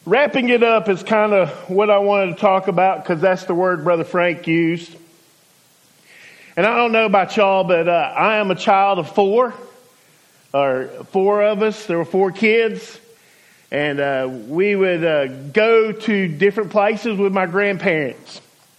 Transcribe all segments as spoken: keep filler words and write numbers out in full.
Wrapping it up is kind of what I wanted to talk about because that's the word Brother Frank used. And I don't know about y'all, but uh, I am a child of four, or four of us. There were four kids. And uh, we would uh, go to different places with my grandparents.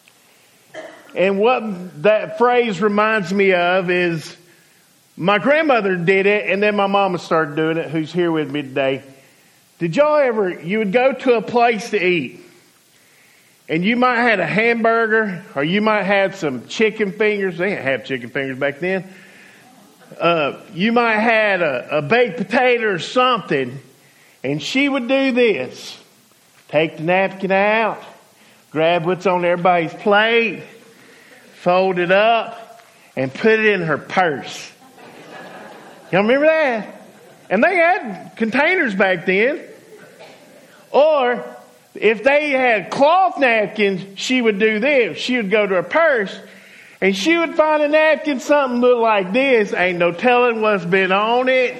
And what that phrase reminds me of is my grandmother did it, and then my mama started doing it, who's here with me today. Did y'all ever, you would go to a place to eat, and you might have had a hamburger, or you might have some chicken fingers. They didn't have chicken fingers back then. Uh, you might have had a, a baked potato or something, and she would do this. Take the napkin out, grab what's on everybody's plate, fold it up, and put it in her purse. Y'all remember that? And they had containers back then. Or if they had cloth napkins, she would do this. She would go to her purse and she would find a napkin, something look like this. Ain't no telling what's been on it.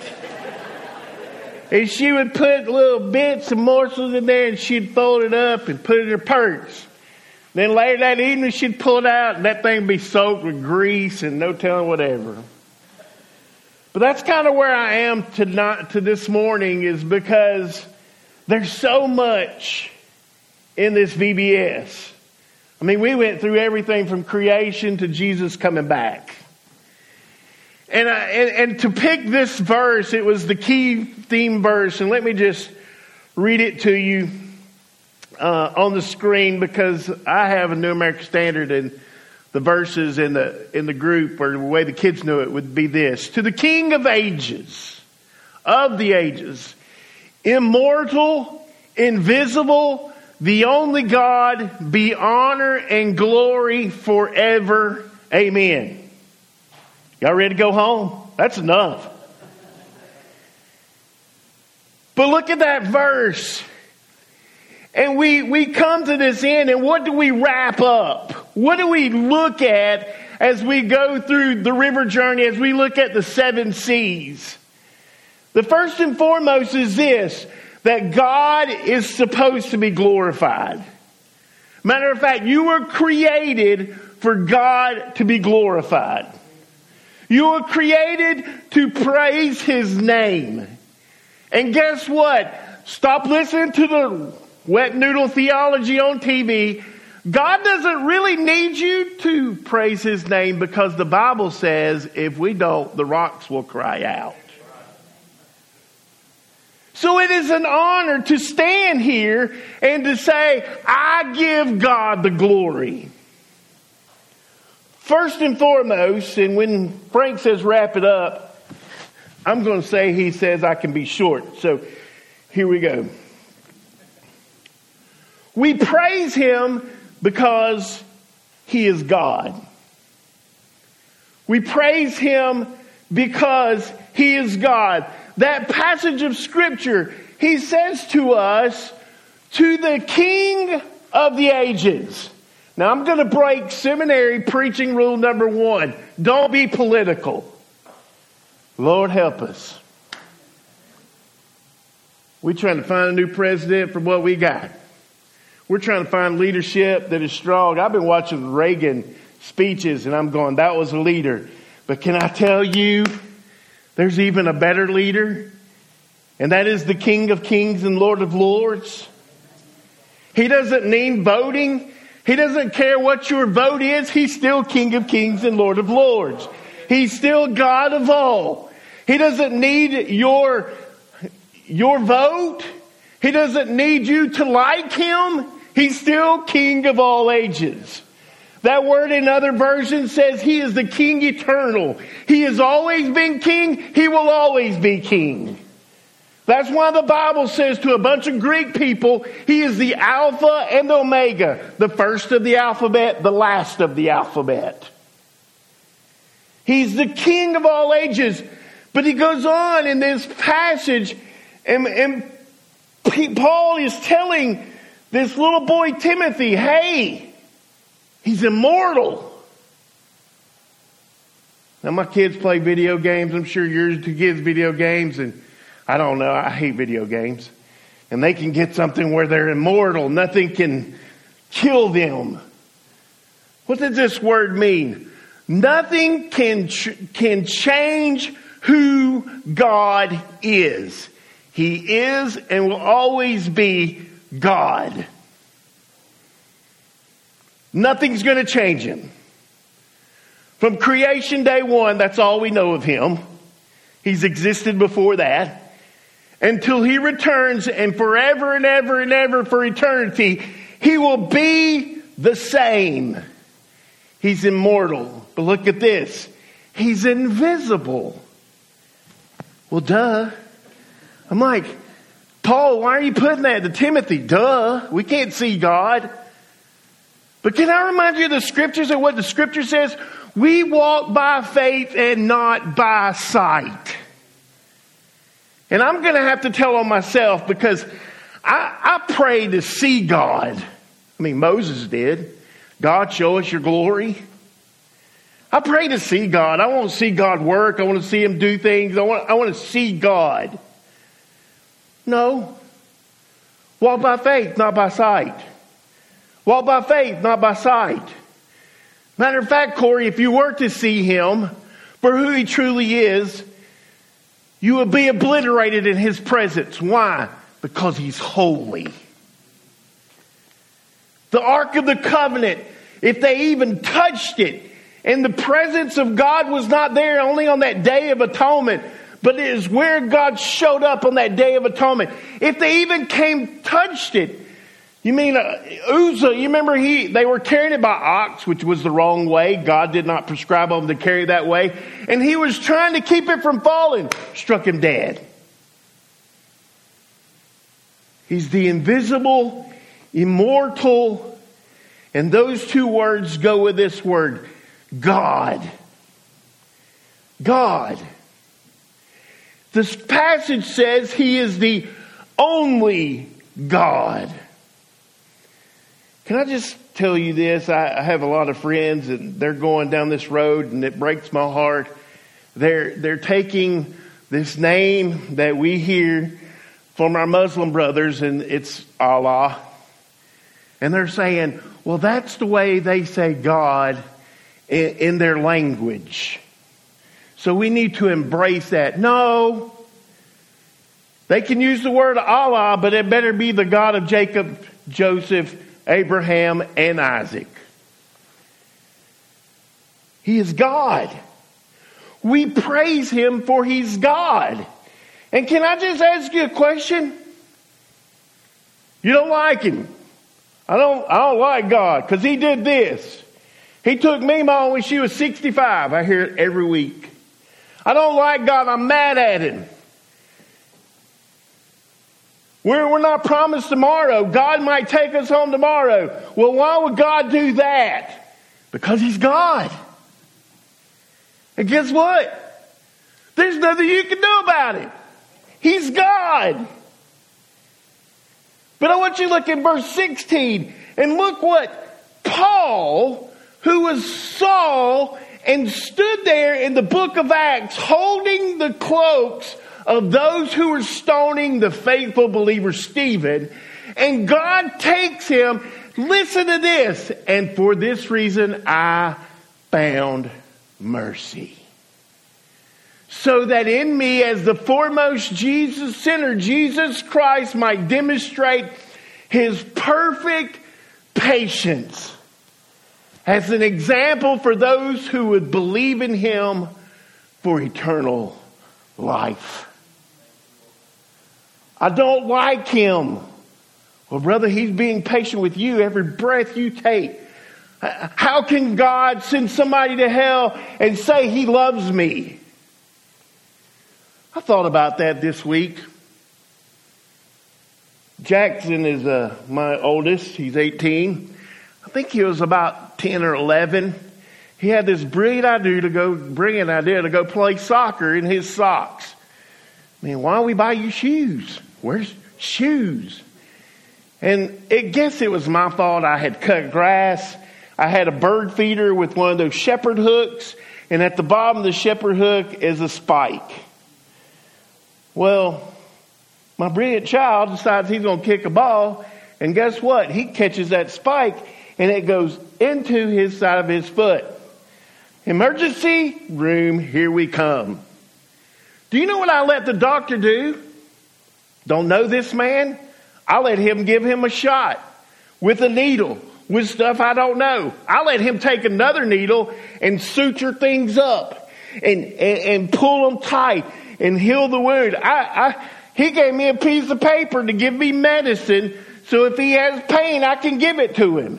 And she would put little bits and morsels in there and she'd fold it up and put it in her purse. Then later that evening she'd pull it out and that thing would be soaked with grease and no telling whatever. But that's kind of where I am tonight, to this morning, is because there's so much in this V B S. I mean, we went through everything from creation to Jesus coming back. And, I, and, and to pick this verse, it was the key theme verse. And let me just read it to you uh, on the screen, because I have a New American Standard, and the verses in the in the group, or the way the kids knew it, would be this. To the King of ages, of the ages, immortal, invisible, the only God, be honor and glory forever. Amen. Y'all ready to go home? That's enough. But look at that verse. And we, we come to this end, and what do we wrap up? What do we look at as we go through the river journey, as we look at the seven seas? The first and foremost is this, that God is supposed to be glorified. Matter of fact, you were created for God to be glorified. You were created to praise His name. And guess what? Stop listening to the wet noodle theology on T V. God doesn't really need you to praise His name, because the Bible says if we don't, the rocks will cry out. So it is an honor to stand here and to say, I give God the glory. First and foremost, and when Frank says wrap it up, I'm going to say he says I can be short. So here we go. We praise Him because He is God. We praise Him because He is God. That passage of Scripture, He says to us, to the King of the ages. Now I'm going to break seminary preaching rule number one. Don't be political. Lord help us. We're trying to find a new president for what we got. We're trying to find leadership that is strong. I've been watching Reagan speeches and I'm going, that was a leader. But can I tell you, there's even a better leader. And that is the King of Kings and Lord of Lords. He doesn't need voting. He doesn't care what your vote is. He's still King of Kings and Lord of Lords. He's still God of all. He doesn't need your, your vote. He doesn't need you to like Him. He's still King of all ages. That word in other versions says He is the King eternal. He has always been King. He will always be King. That's why the Bible says to a bunch of Greek people, He is the Alpha and the Omega, the first of the alphabet, the last of the alphabet. He's the King of all ages. But he goes on in this passage, and, and Paul is telling this little boy Timothy, hey, he's immortal. Now my kids play video games. I'm sure yours two kids video games, and I don't know. I hate video games. And they can get something where they're immortal. Nothing can kill them. What does this word mean? Nothing can ch- can change who God is. He is and will always be God. Nothing's going to change him. From creation day one, that's all we know of him. He's existed before that. Until he returns, and forever and ever and ever for eternity, he will be the same. He's immortal. But look at this. He's invisible. Well, duh. I'm like, Paul, why are you putting that to Timothy? Duh. We can't see God. But can I remind you of the scriptures and what the scripture says? We walk by faith and not by sight. And I'm going to have to tell on myself because I, I pray to see God. I mean, Moses did. God, show us your glory. I pray to see God. I want to see God work. I want to see him do things. I want, I want to see God. No. Walk by faith, not by sight. Walk by faith, not by sight. Matter of fact, Corey, if you were to see him for who he truly is, you would be obliterated in his presence. Why? Because he's holy. The Ark of the Covenant, if they even touched it, and the presence of God was not there only on that Day of Atonement, but it is where God showed up on that Day of Atonement. If they even came, touched it, you mean uh, Uzzah, you remember he, they were carrying it by ox, which was the wrong way. God did not prescribe them to carry that way. And he was trying to keep it from falling. Struck him dead. He's the invisible, immortal, and those two words go with this word, God. God. This passage says he is the only God. Can I just tell you this? I, I have a lot of friends and they're going down this road and it breaks my heart. They're, they're taking this name that we hear from our Muslim brothers and it's Allah. And they're saying, well, that's the way they say God in, in their language. So we need to embrace that. No. They can use the word Allah, but it better be the God of Jacob, Joseph, Abraham, and Isaac. He is God. We praise him for he's God. And can I just ask you a question? You don't like him. I don't, I don't like God because he did this. He took me mom when she was sixty-five. I hear it every week. I don't like God. I'm mad at him. We're, we're not promised tomorrow. God might take us home tomorrow. Well, why would God do that? Because he's God. And guess what? There's nothing you can do about it. He's God. But I want you to look at verse sixteen and look what Paul, who was Saul and stood there in the book of Acts holding the cloaks of those who were stoning the faithful believer Stephen. And God takes him, listen to this, and for this reason I found mercy. So that in me as the foremost Jesus sinner, Jesus Christ might demonstrate his perfect patience as an example for those who would believe in him for eternal life. I don't like him. Well, brother, he's being patient with you every breath you take. How can God send somebody to hell and say he loves me? I thought about that this week. Jackson is uh, my oldest. He's eighteen. I think he was about ten or eleven. He had this brilliant idea to go, brilliant idea to go play soccer in his socks. I mean, why don't we buy you shoes? Where's shoes? And I guess it was my fault. I had cut grass. I had a bird feeder with one of those shepherd hooks. And at the bottom of the shepherd hook is a spike. Well, My brilliant child decides he's going to kick a ball, and guess what? He catches that spike, and it goes into his side of his foot. Emergency room, here we come. Do you know what I let the doctor do? Don't know this man? I let him give him a shot with a needle, with stuff I don't know. I let him take another needle and suture things up and, and, and pull them tight and heal the wound. I, I, he gave me a piece of paper to give me medicine, so if he has pain, I can give it to him.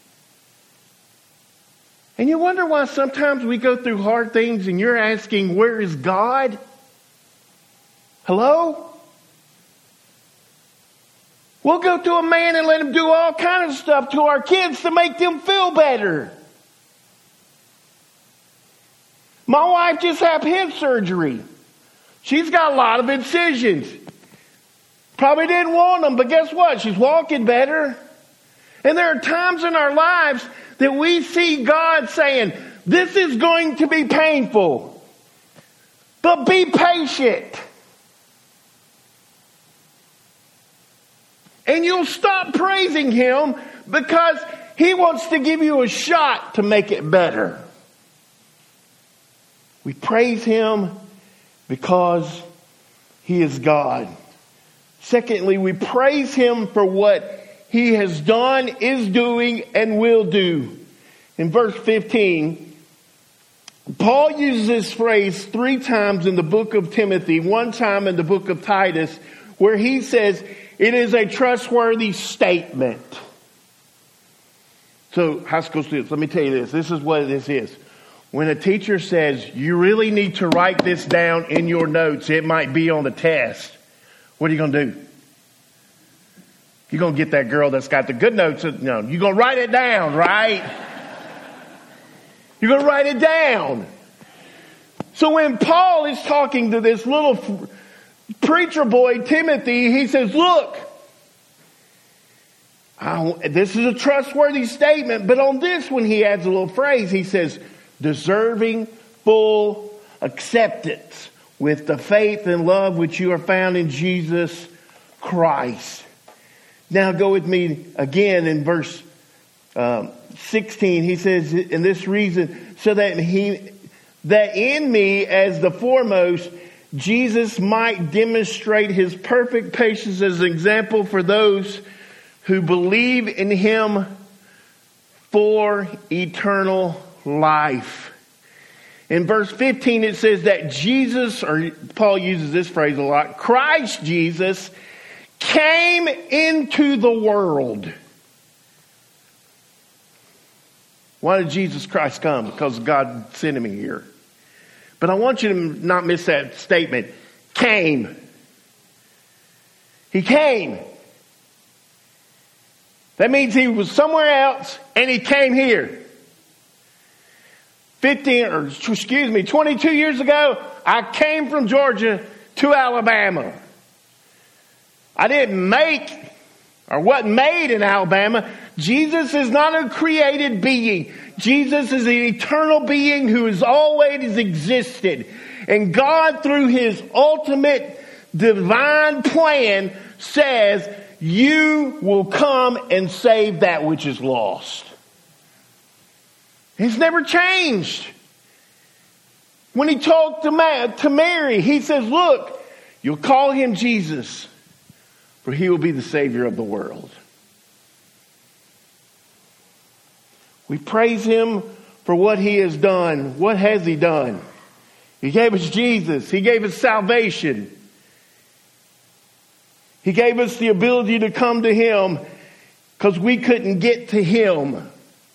And you wonder why sometimes we go through hard things and you're asking, where is God? Hello? We'll go to a man and let him do all kinds of stuff to our kids to make them feel better. My wife just had hip surgery. She's got a lot of incisions. Probably didn't want them, but guess what? She's walking better. And there are times in our lives that we see God saying, this is going to be painful, but be patient. And you'll stop praising Him because He wants to give you a shot to make it better. We praise Him because He is God. Secondly, we praise Him for what He has done, is doing, and will do. In verse fifteen, Paul uses this phrase three times in the book of Timothy, one time in the book of Titus, where he says, it is a trustworthy statement. So, high school students, let me tell you this. This is what this is. When a teacher says, you really need to write this down in your notes, it might be on the test. What are you going to do? You're going to get that girl that's got the good notes. No, you're going to write it down, right? You're going to write it down. So when Paul is talking to this little preacher boy, Timothy, he says, look, I, this is a trustworthy statement, but on this one he adds a little phrase. He says, deserving full acceptance with the faith and love which you are found in Jesus Christ. Now go with me again in verse um, sixteen. He says, in this reason, so that he, that in me as the foremost, Jesus might demonstrate His perfect patience as an example for those who believe in Him for eternal life. In verse fifteen, it says that Jesus, or Paul uses this phrase a lot, Christ Jesus came into the world. Why did Jesus Christ come? Because God sent Him here. But I want you to not miss that statement. Came. He came. That means He was somewhere else and He came here. Fifteen, or excuse me, twenty-two years ago, I came from Georgia to Alabama. I didn't make, or wasn't made in Alabama. Jesus is not a created being. Jesus is an eternal being who has always existed. And God, through His ultimate divine plan, says, you will come and save that which is lost. He's never changed. When He talked to, Ma- to Mary, He says, look, you'll call Him Jesus, for He will be the Savior of the world. We praise Him for what He has done. What has He done? He gave us Jesus. He gave us salvation. He gave us the ability to come to Him because we couldn't get to Him.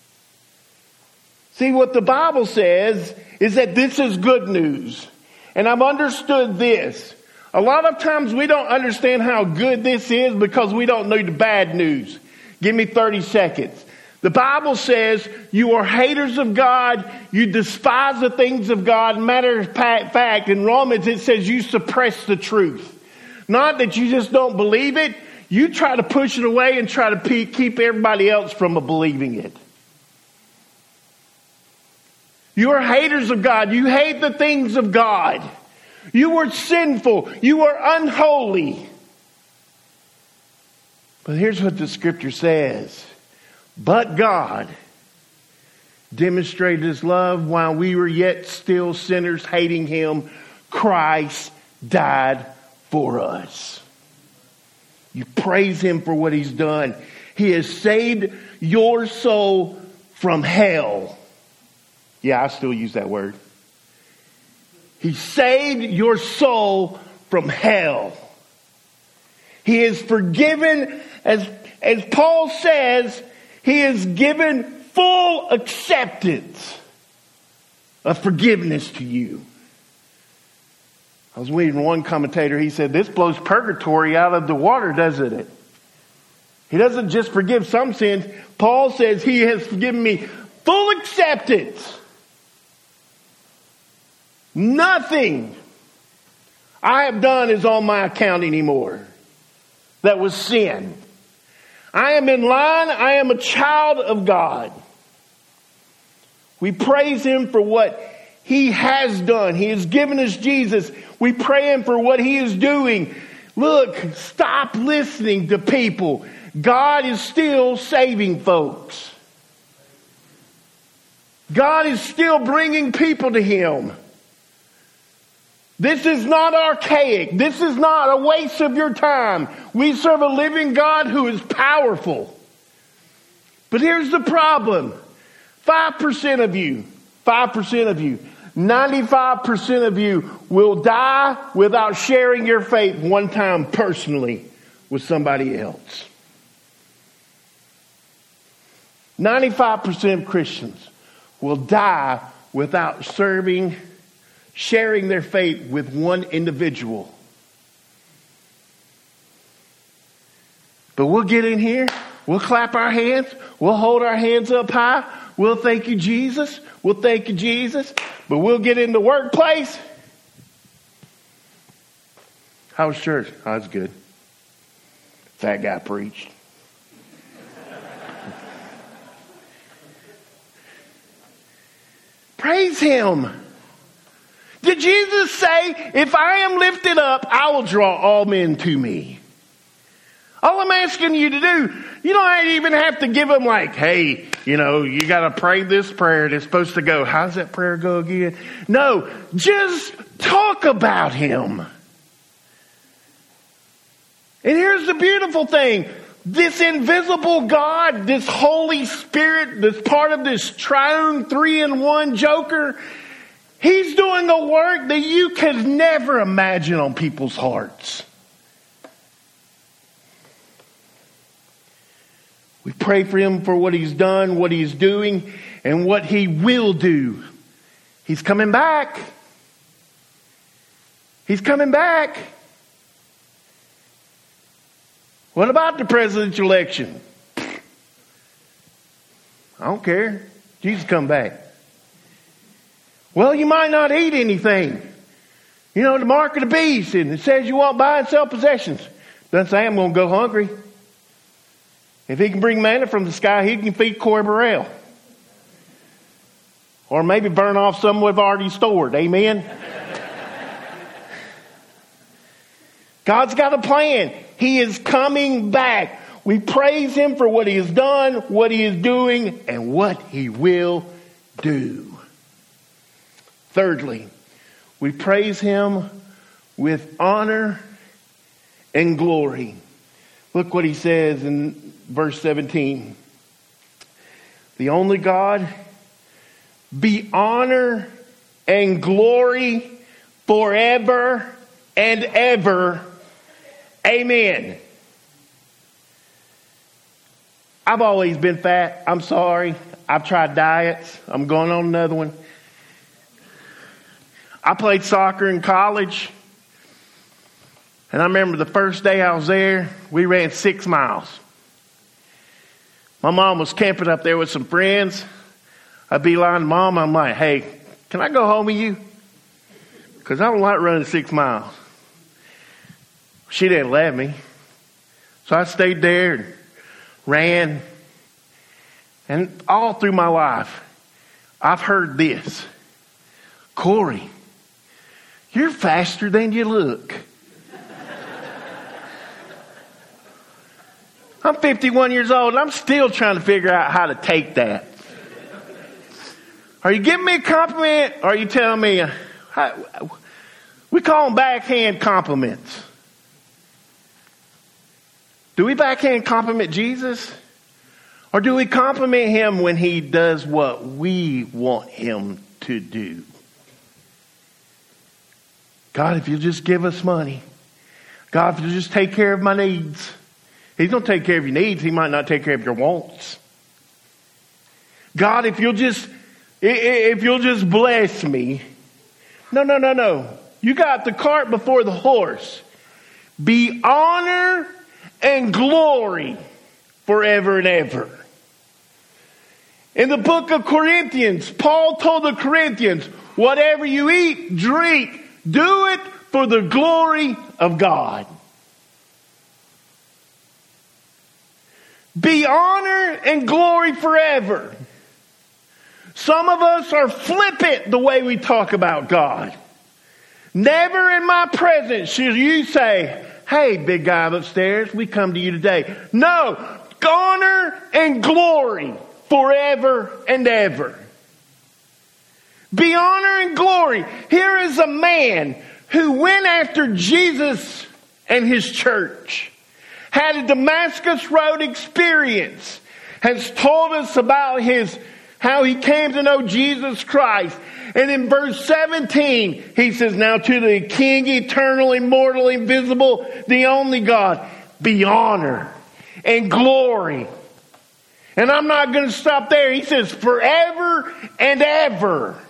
See, what the Bible says is that this is good news. And I've understood this. A lot of times we don't understand how good this is because we don't know the bad news. Give me thirty seconds. The Bible says you are haters of God. You despise the things of God. Matter of fact, in Romans it says you suppress the truth. Not that you just don't believe it. You try to push it away and try to keep everybody else from believing it. You are haters of God. You hate the things of God. You were sinful. You were unholy. But here's what the scripture says. But God demonstrated his love while we were yet still sinners, hating him. Christ died for us. You praise him for what he's done. He has saved your soul from hell. Yeah, I still use that word. He saved your soul from hell. He has forgiven, as, as Paul says, he has given full acceptance of forgiveness to you. I was reading one commentator, he said, this blows purgatory out of the water, doesn't it? He doesn't just forgive some sins. Paul says he has forgiven me full acceptance. Nothing I have done is on my account anymore. That was sin. I am in line. I am a child of God. We praise him for what he has done. He has given us Jesus. We pray him for what he is doing. Look, stop listening to people. God is still saving folks. God is still bringing people to him. This is not archaic. This is not a waste of your time. We serve a living God who is powerful. But here's the problem. five percent of you, five percent of you, ninety-five percent of you will die without sharing your faith one time personally with somebody else. ninety-five percent of Christians will die without serving, sharing their faith with one individual. But we'll get in here, we'll clap our hands, we'll hold our hands up high, we'll thank you, Jesus, we'll thank you, Jesus, but we'll get in the workplace. How was church? Oh, that's good. Fat guy preached. Praise him. Did Jesus say, if I am lifted up, I will draw all men to me? All I'm asking you to do, you don't even have to give them like, hey, you know, you got to pray this prayer. It's supposed to go, how's that prayer go again? No, just talk about him. And here's the beautiful thing. This invisible God, this Holy Spirit, this part of this triune three-in-one joker, he's doing a work that you could never imagine on people's hearts. We pray for him for what he's done, what he's doing, and what he will do. He's coming back. He's coming back. What about the presidential election? I don't care. Jesus come back. Well, you might not eat anything. You know, the mark of the beast, and it says you won't buy and sell possessions. Doesn't say I'm going to go hungry. If he can bring manna from the sky, he can feed Corey Burrell. Or maybe burn off some we've already stored. Amen? God's got a plan. He is coming back. We praise him for what he has done, what he is doing, and what he will do. Thirdly, we praise him with honor and glory. Look what he says in verse seventeen. The only God, be honor and glory forever and ever. Amen. I've always been fat. I'm sorry. I've tried diets. I'm going on another one. I played soccer in college. And I remember the first day I was there, we ran six miles. My mom was camping up there with some friends. I beeline Mom. I'm like, hey, can I go home with you? Because I don't like running six miles. She didn't let me. So I stayed there and ran. And all through my life, I've heard this. Corey, you're faster than you look. I'm fifty-one years old and I'm still trying to figure out how to take that. Are you giving me a compliment or are you telling me, uh, how, we call them backhand compliments. Do we backhand compliment Jesus? Or do we compliment him when he does what we want him to do? God, if you'll just give us money. God, if you'll just take care of my needs. He's going to take care of your needs. He might not take care of your wants. God, if you'll just, if you'll just bless me. No, no, no, no. You got the cart before the horse. Be honor and glory forever and ever. In the book of Corinthians, Paul told the Corinthians, whatever you eat, drink, do it for the glory of God. Be honor and glory forever. Some of us are flippant the way we talk about God. Never in my presence should you say, hey, big guy upstairs, we come to you today. No, honor and glory forever and ever. Be honor and glory. Here is a man who went after Jesus and his church. Had a Damascus Road experience. Has told us about his how he came to know Jesus Christ. And in verse seventeen, he says, now to the King, eternal, immortal, invisible, the only God, be honor and glory. And I'm not going to stop there. He says, forever and ever.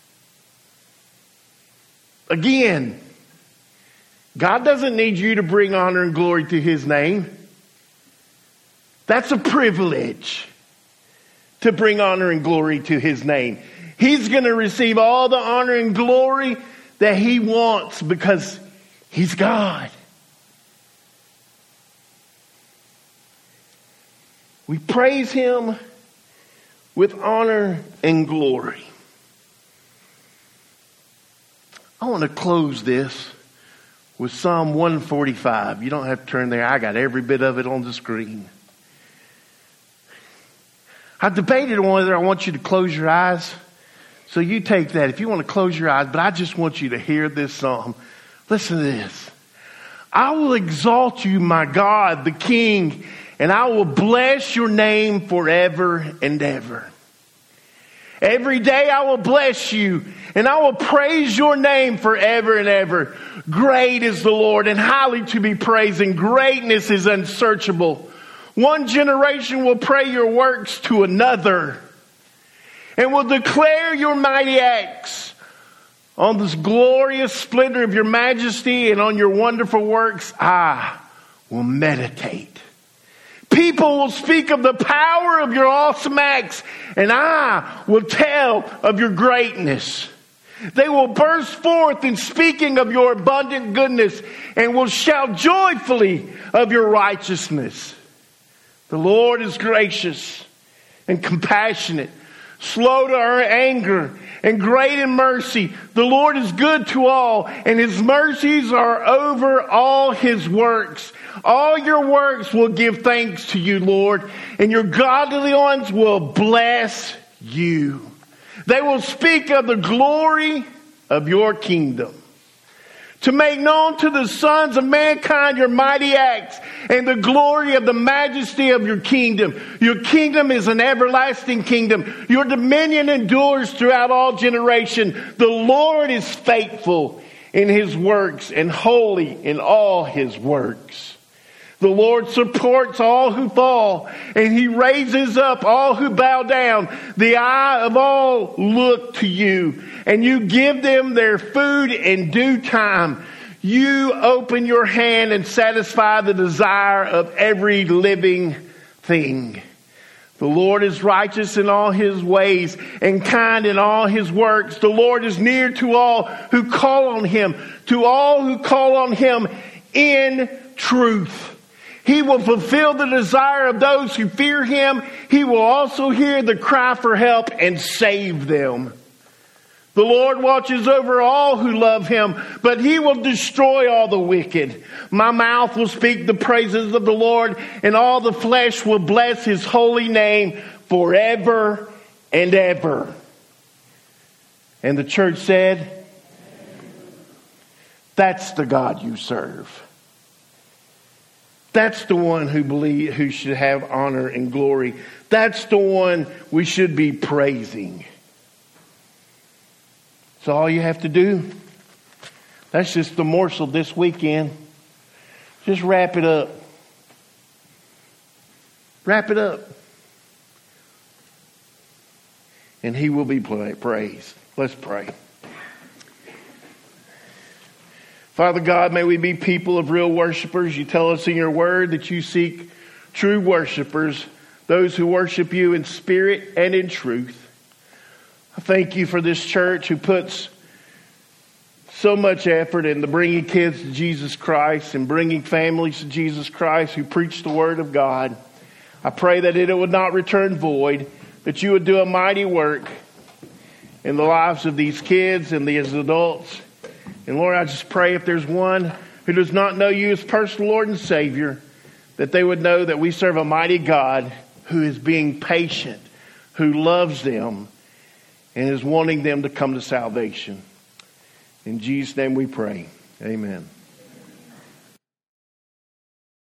Again, God doesn't need you to bring honor and glory to his name. That's a privilege to bring honor and glory to his name. He's going to receive all the honor and glory that he wants because he's God. We praise him with honor and glory. I want to close this with Psalm one forty-five. You don't have to turn there. I got every bit of it on the screen. I debated on whether I want you to close your eyes. So you take that if you want to close your eyes, but I just want you to hear this psalm. Listen to this. I will exalt you, my God, the King, and I will bless your name forever and ever. Every day I will bless you, and I will praise your name forever and ever. Great is the Lord, and highly to be praised, and greatness is unsearchable. One generation will pray your works to another, and will declare your mighty acts. On this glorious splendor of your majesty and on your wonderful works, I will meditate. People will speak of the power of your awesome acts, and I will tell of your greatness. They will burst forth in speaking of your abundant goodness and will shout joyfully of your righteousness. The Lord is gracious and compassionate, slow to anger, and great in mercy. The Lord is good to all, and his mercies are over all his works. All your works will give thanks to you, Lord, and your godly ones will bless you. They will speak of the glory of your kingdom, to make known to the sons of mankind your mighty acts and the glory of the majesty of your kingdom. Your kingdom is an everlasting kingdom. Your dominion endures throughout all generation. The Lord is faithful in his works and holy in all his works. The Lord supports all who fall, and he raises up all who bow down. The eye of all look to you, and you give them their food in due time. You open your hand and satisfy the desire of every living thing. The Lord is righteous in all his ways and kind in all his works. The Lord is near to all who call on him, to all who call on him in truth. He will fulfill the desire of those who fear him. He will also hear the cry for help and save them. The The Lord watches over all who love him, but he will destroy all the wicked. My mouth will speak the praises of the Lord, and all the flesh will bless his holy name forever and ever. And the church said, that's the God you serve. That's the one who believe, who should have honor and glory. That's the one we should be praising. So all you have to do, that's just the morsel this weekend. Just wrap it up. Wrap it up. And he will be praised. Let's pray. Father God, may we be people of real worshipers. You tell us in your word that you seek true worshipers, those who worship you in spirit and in truth. I thank you for this church who puts so much effort into bringing kids to Jesus Christ and bringing families to Jesus Christ who preach the word of God. I pray that it would not return void, that you would do a mighty work in the lives of these kids and these adults. And Lord, I just pray if there's one who does not know you as personal Lord and Savior, that they would know that we serve a mighty God who is being patient, who loves them, and is wanting them to come to salvation. In Jesus' name we pray. Amen.